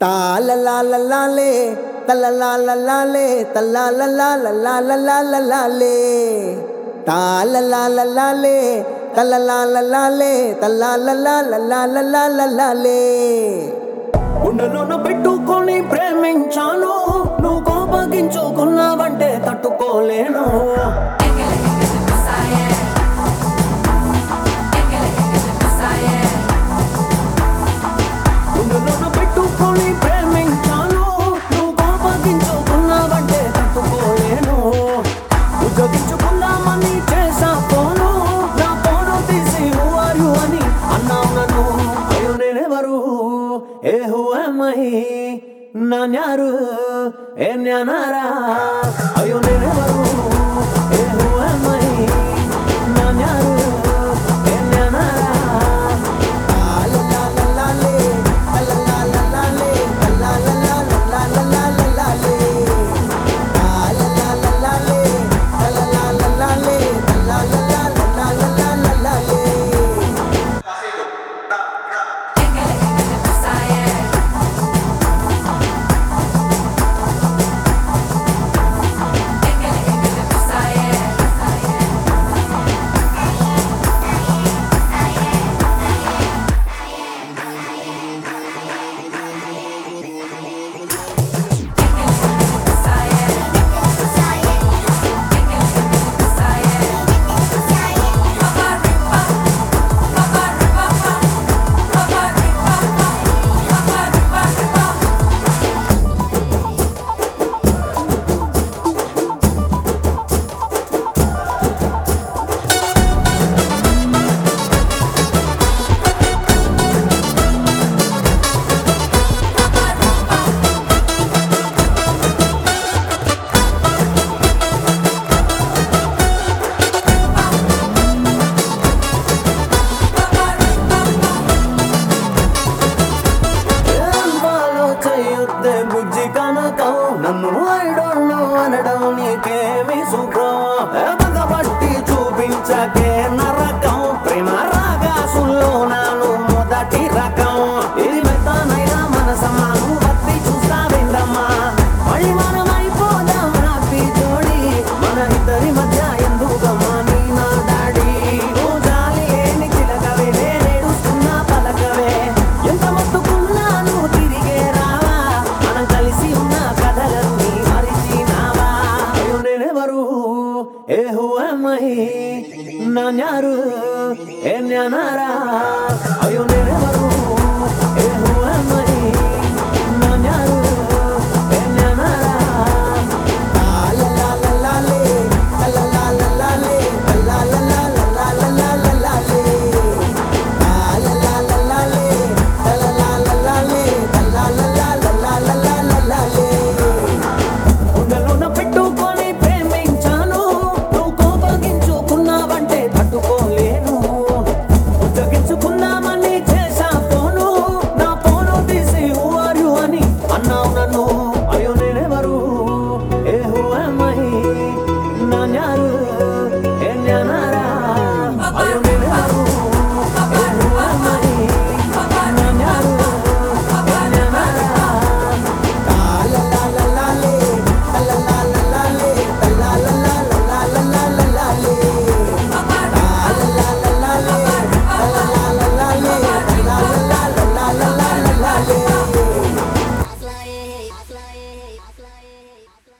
Ta la la la la le, ta la la la la le, ta la la la la la la la la la le. Ta la la la la le, ta la la la la le, ta la la la la la la la la la le. గుండెలోన పెట్టుకొని ప్రేమించాను నువ్వు కోపగించుకున్నావంటే తట్టుకోలేను గుండెలోన పెట్టుకొని ప్రేమించాను నువ్వు కోపగించుకున్నావంటే తట్టుకోలేను ఉద్యోగించుకుందామని చేసా ఫోను నా ఫోను తీసి హువారు అని అన్నావు నన్ను అయ్యో నేనెవరు ఏ హువమై నాన్యారు ఏ న్యానారా అయ్యో నేనెవరు ఏ హువమై నాన్యారు ఏ న్యానారా బుజ్జి కనకం నన్ను ఐడోళ్ళు అనడం నీకేమి సుఖం పగబట్టి చూపించకే నరకం ప్రేమ రాగాసుల్లో నాను మొదటి రకం ఇది మెత్తనైనా మనసమాను బట్టి చూస్తావేందమ్మా మళ్ళీ మనమైపోదాం హ్యాపీ జోడి మన ఇద్దరి మధ్య ఎందుకమ్మా నీ నా డాడీ నువ్వు జాలి లేని చిలకవే నేనేడుస్తున్నా పలకవే ఎంత మొత్తుకున్నాను తిరిగే రావా మనం కలిసి ఉన్న కథలన్నీ మరిచినావా అయ్యో నేనెవరు ఏ హువమై నాన్యారు ఏ న్యానారా